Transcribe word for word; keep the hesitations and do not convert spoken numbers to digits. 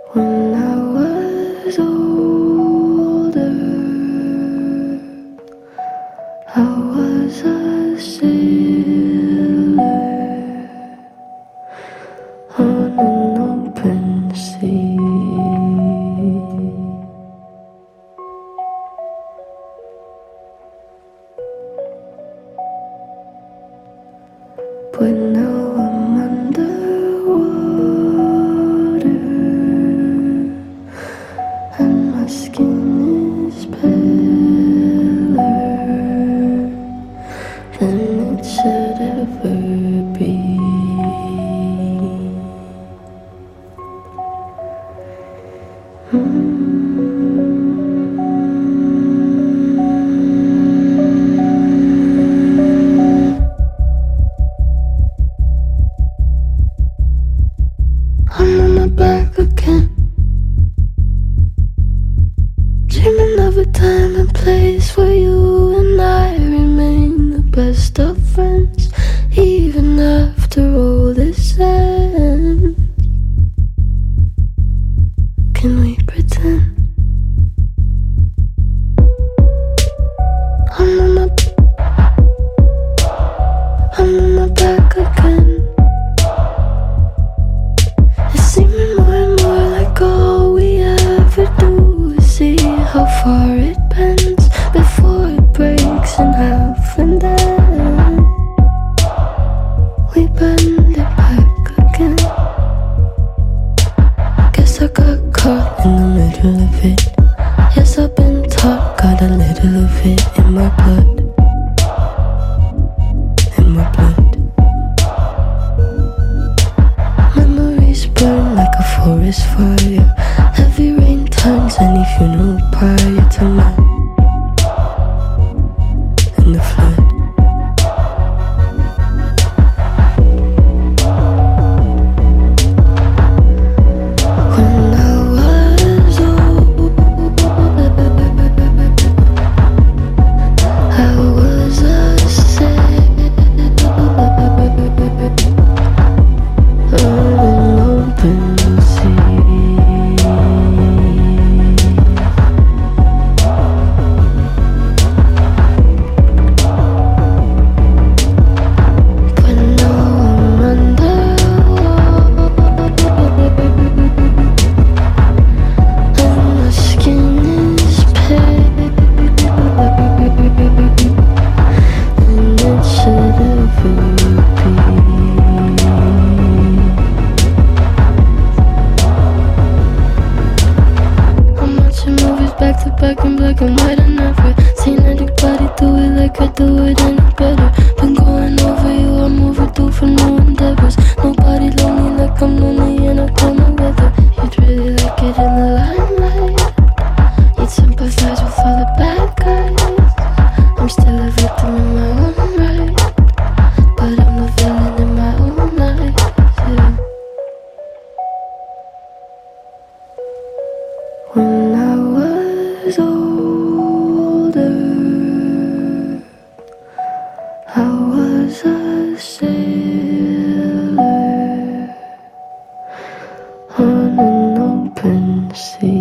When I was older, I was a sailor on an open sea. But now I'm underwater and my skin is paler than it should ever be. Mm. I'm on my back again, dreaming of a time and place where you and I remain the best of friends, even after all this ends. Can we pretend? I'm on my, I'm on my back again. It's seeming more and more like all we ever do is see how far it bends before it breaks in half, and then we bend it back again. Guess I got caught in the middle of it. Yes, I've been taught, got a little of it in my blood. In my blood. Memories burn like a forest fire. Heavy rain turns any funeral pyre to mine. In the flood. When I was old, I was a sailor on an open sea. But now I'm underwater and my skin is pale and it should ever be. I'm watching movies back to back in black and white. I never seen anybody do it like I do it any better. Been going over you, I'm overdue for new endeavors. Nobody love me like I'm lonely and I don't know whether you'd really like it in the limelight. You'd sympathize with all the bad guys. I'm still a victim in my own right, but I'm the villain in my own life, yeah. When I was older, I was a sailor on an open sea.